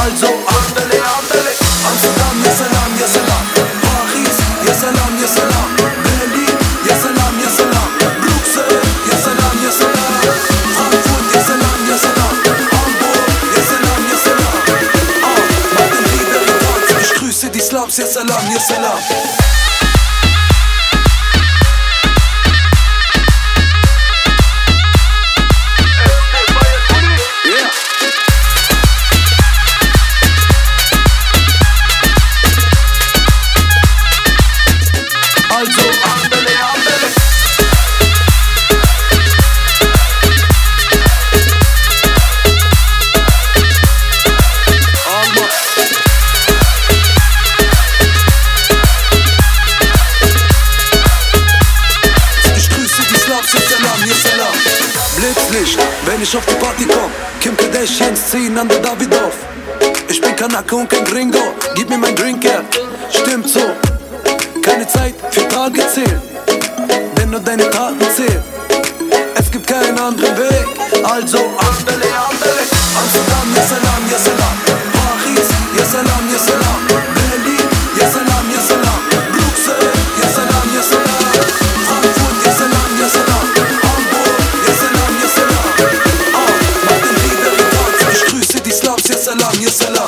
Also andale, andale. Amsterdam, ya salam, ya salam. Paris, ya salam, ya salam. Berlin, ya salam, ya salam. Bruxelles, ya salam, ya salam. Frankfurt, ya salam, ya salam. Hamburg, ya salam, ya salam. Madame Liberitans, ich grüße die Slums, ya salam, ya salam. Blitzlicht, wenn ich auf die Party komm. Kim Kardashians ziehen an der Davidoff. Ich bin Kanake und kein Gringo. Gib mir mein Drink her, stimmt so. Keine Zeit für Tage zählen, denn nur deine Taten zählen. Es gibt keinen anderen Weg, also andale, andale. Amsterdam, ya salam, ya salam. Paris, ya salam, ya salam. Berlin, ya salam, ya salam. Bruxelles, ya salam, ya salam. Frankfurt, ya salam, ya salam. Hamburg, ya salam, ya salam. Madame Liberitans, ich grüße die Slums, ya salam, ya salam.